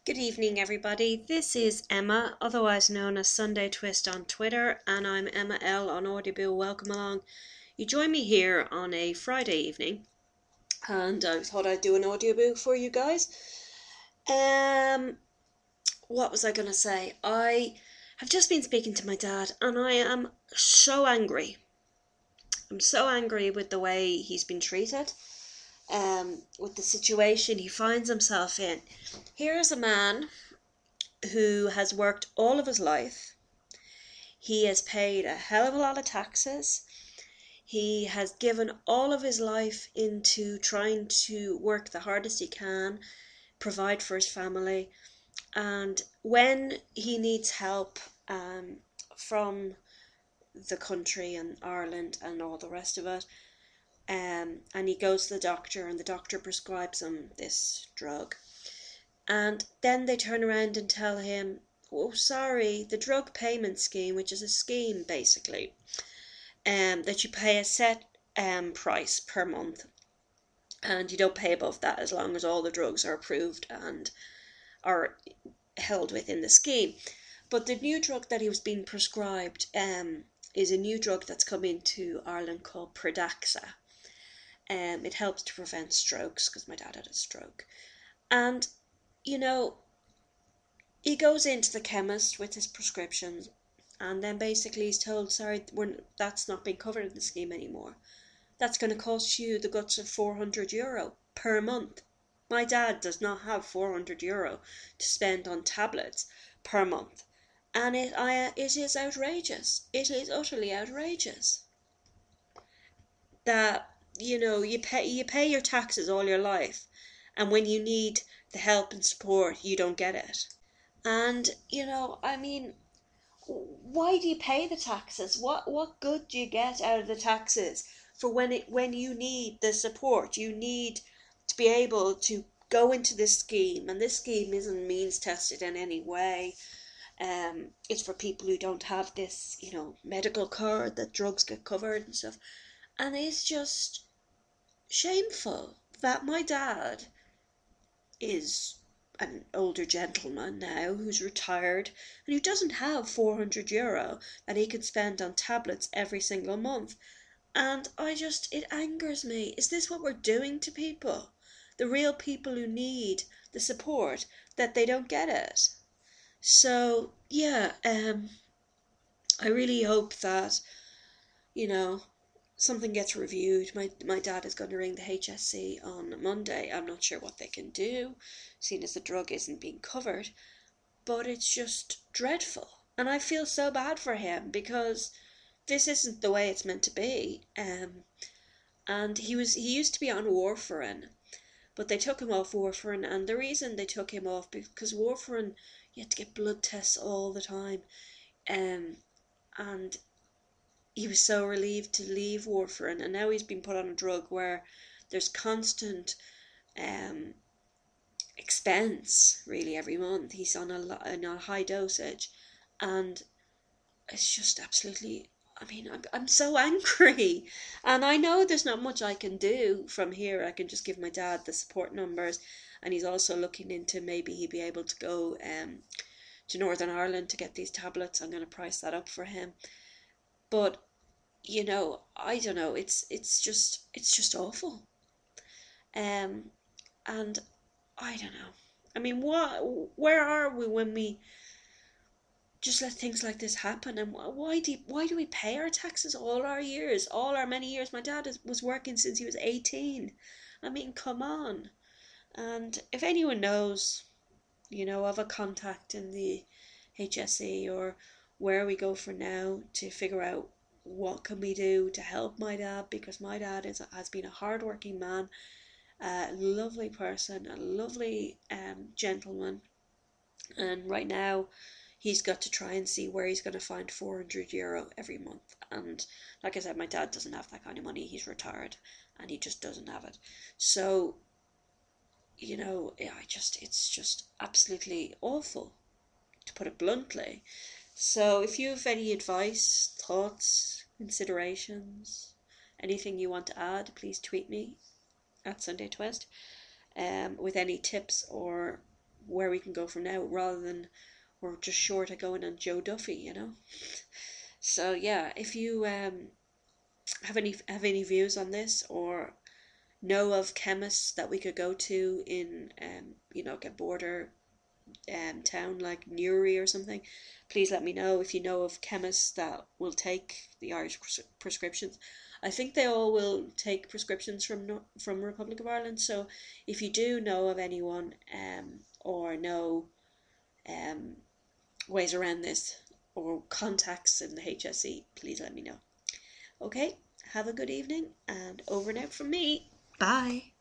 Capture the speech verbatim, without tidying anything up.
Good evening, everybody. This is Emma, otherwise known as Sunday Twist on Twitter, and I'm Emma L on Audible. Welcome along. You join me here on a Friday evening, and I thought I'd do an audiobook for you guys. Um, what was I going to say? I have just been speaking to my dad, and I am so angry. I'm so angry with the way he's been treated, um, with the situation he finds himself in. Here's a man who has worked all of his life. He has paid a hell of a lot of taxes. He has given all of his life into trying to work the hardest he can, provide for his family. And when he needs help um, from the country and Ireland and all the rest of it, um, and he goes to the doctor and the doctor prescribes him this drug, and then they turn around and tell him, oh, sorry, the drug payment scheme, which is a scheme basically, um, that you pay a set um, price per month, and you don't pay above that as long as all the drugs are approved and are held within the scheme. But the new drug that he was being prescribed um, is a new drug that's come into Ireland called Pradaxa. Um, it helps to prevent strokes, because my dad had a stroke. And you know, he goes into the chemist with his prescriptions, and then basically he's told, sorry, we're, that's not being covered in the scheme anymore. That's going to cost you the guts of four hundred euro per month. My dad does not have four hundred euro to spend on tablets per month. And it, I, it is outrageous. It is utterly outrageous that, you know, you pay, you pay your taxes all your life, and when you need the help and support, you don't get it. And, you know, I mean, why do you pay the taxes? What what good do you get out of the taxes for when it when you need the support? You need to be able to go into this scheme, and this scheme isn't means tested in any way. Um, it's for people who don't have this, you know, medical card that drugs get covered and stuff. And it's just shameful that my dad is an older gentleman now who's retired and who doesn't have four hundred euro that he could spend on tablets every single month. And I just, it angers me. Is this what we're doing to people? The real people who need the support, that they don't get it. So, yeah, um, I really hope that, you know, something gets reviewed. My my dad is going to ring the H S C on Monday. I'm not sure what they can do, seeing as the drug isn't being covered. But it's just dreadful, and I feel so bad for him because this isn't the way it's meant to be. Um, and he was he used to be on warfarin, but they took him off warfarin, and the reason they took him off because warfarin, you had to get blood tests all the time, um, and he was so relieved to leave warfarin, and now he's been put on a drug where there's constant um, expense really every month. He's on a, on a high dosage, and it's just absolutely, I mean, I'm, I'm so angry, and I know there's not much I can do from here. I can just give my dad the support numbers, and he's also looking into maybe he'd be able to go um, to Northern Ireland to get these tablets. I'm going to price that up for him. But you know, I don't know, it's it's just it's just awful. Um and I don't know. I mean, what where are we when we just let things like this happen? And why do why do we pay our taxes all our years, all our many years? My dad is, was working since he was eighteen. I mean, come on. And if anyone knows, you know, of a contact in the H S E or where we go for now to figure out what can we do to help my dad, because my dad is has been a hardworking man, a lovely person, a lovely um, gentleman, and right now he's got to try and see where he's going to find four hundred euro every month. And like I said, my dad doesn't have that kind of money. He's retired and he just doesn't have it. So, you know, I just it's just absolutely awful, to put it bluntly. So if you have any advice, thoughts, considerations, anything you want to add, please tweet me at Sunday Twist um, with any tips or where we can go from now, rather than we're just short of going on Joe Duffy, you know. So yeah, if you um have any have any views on this, or know of chemists that we could go to in um you know, get border um town like Newry or something, please let me know. If you know of chemists that will take the Irish pres- prescriptions, I think they all will take prescriptions from no- from Republic of Ireland. So if you do know of anyone, um or know um ways around this, or contacts in the H S E, please let me know. Okay, have a good evening, and over and out from me. Bye.